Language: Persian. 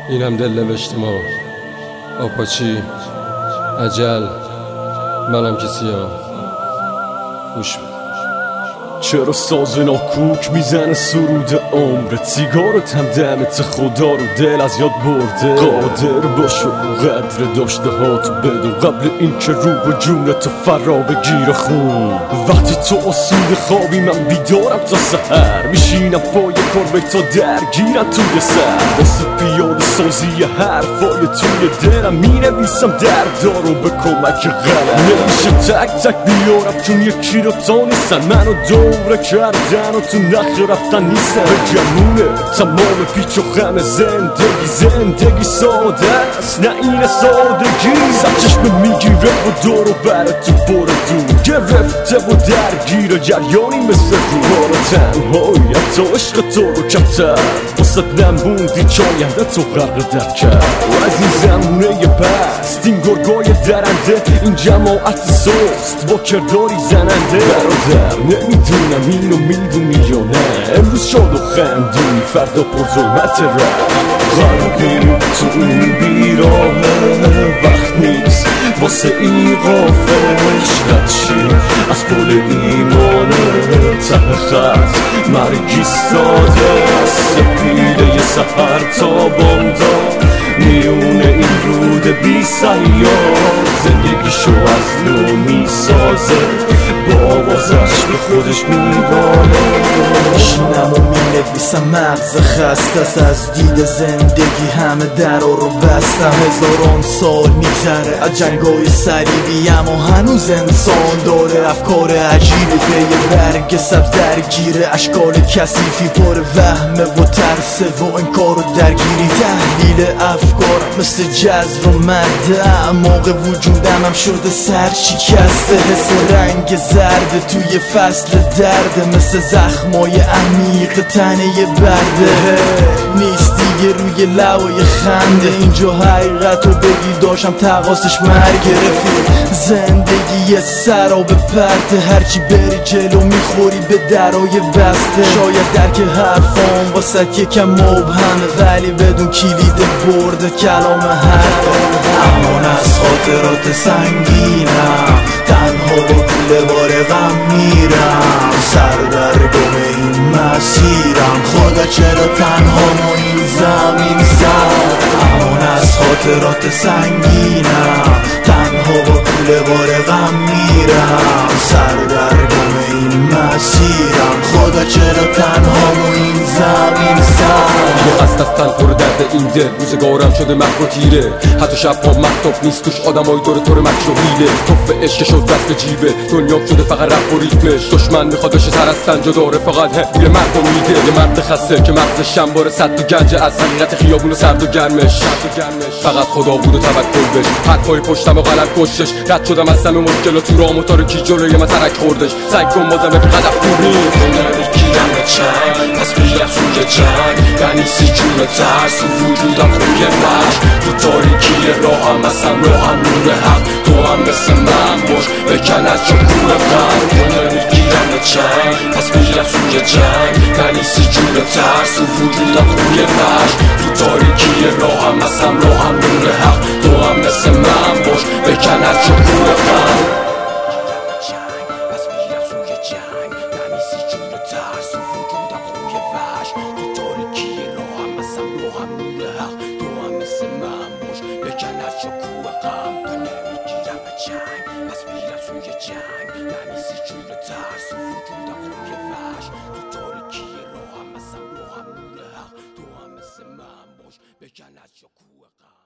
اینم دل نوشت ما آپاچی عجل منم کسیم گوش بده. چرا ساز ناکوک میزنه سرود عمرت؟ سیگارت هم دمت خدا رو دل از یاد برده. قادر باشو قدر داشته هاتو بدون قبل این که روح و جونتو فرا بگیره خون. وقتی تو آسوده خوابی من بیدارم تا سحر، میشینم پای کار تا درگیرم توی سر. واسه پیاده سازی حرفای توی دلم مینویسم دردارو به کمک قلم. نمیشه تک تک بیارم چون یکی رو تا نیستن، منو دوره کردن و تو نخ رفتن نیستن. به گمونه تمام پیچ و خم زندگی ساده است نه این سادگی. سرچشمه میگیره و دورو بره تو بر دور گرفته و درگیر جریانی مثل رو. بارا تنهایی حتی عشق تو رو کمتر واسه نموندی چاینده تو غرق در کرد. و از این زمونه پست این گرگای درنده این جماعت سست با کرداری زننده. برادر نمیدونم اینو میدونی یا نه، امروز شاد و خندونی فردا پر ظلمت غرقیم تو اون بیراهه. وقت نیست واسه این غافلش رد شی از پل ایمانه. ته خط مرگی ساده از سپیده سحر تا بامداد میونه این رود بی سیار. زندگیشو از نو میسازه با آوازش به خودش میباره. میشینم و مینویسم مغز خسته از دید زندگی همه درا رو بستم. هزاران سال میگذره از جنگای صلیبی اما هنوز انسان داره افکار عجیبی. پی برگ سبز درگیره اشکال کثیفی پر وهمه و ترسه و انکار و درگیری. تحلیل افکارم مثل جذب و مده اعماق وجودم هم شده سرشکسته. حس رنگ زرد توی فصل درد مثل زخمای عمیق تنه برده. نیست دیگه روی لبای خنده اینجا حقیقتو بگی داشتم تقاسش مرگ رفیق. زندگی سراب پرته هرچی بری جلو میخوری به درای بسته. شاید درک حرفام واسه یکم مبهمه ولی بدون کلید برده کلام هر امان از خاطرات سنگینم. تنها با کل بار غم میرم سردرگم این مسیرم. خدا چرا تنها ما این زمین سر امان از خاطرات سنگینم. تنها با کل بار غم میرم سردرگم این مسیرم. خدا چرا تنها ما این زمین سر. یه قصد از تن پر درد این دل روزگارم شده محو و تیره. حتی شب ها مکتب نیست توش آدمای دور طور مکش و حیله. توف عشق شد دست جیبه دنیا شده فقط رپ و ریتمش. دشمن میخواد بشه سر از سنجا داره فقط میره مرد و میده. یه مرد خسته که مغزش شنباره صد و گنجه از حقیقت خیابون و سرد و گرمش. فقط خدا بود و توکل بش حرفای پشتم و قلم کشش. رد شدم از همه مشکلات تو راه و تارکی جلوی من ترک خوردش. سعی کن بازم به هدف دوری میگیرم به چنگ پس میرم سوی جنگ. یعنی سی جون ترس و وجودم خوی فرش. تو تاریکی راهم اصلا راهم نور حق. تو هم مثل من باش بکن از شکور غم. میگیرم به چنگ پس میرم سوی جنگ. یعنی سی جون ترس و وجودم خوی فرش. تو تاریکی راهم اصلا راهم نور حق. تو هم مثل من باش بکن از شکور غم. پس میرم سوی جنگ یعنی سی جور ترس و وجودم خوی وحش. تو تاریکی راهم اصلا راهم نور حق. تو هم مثل من باش بکن از شکوه غم.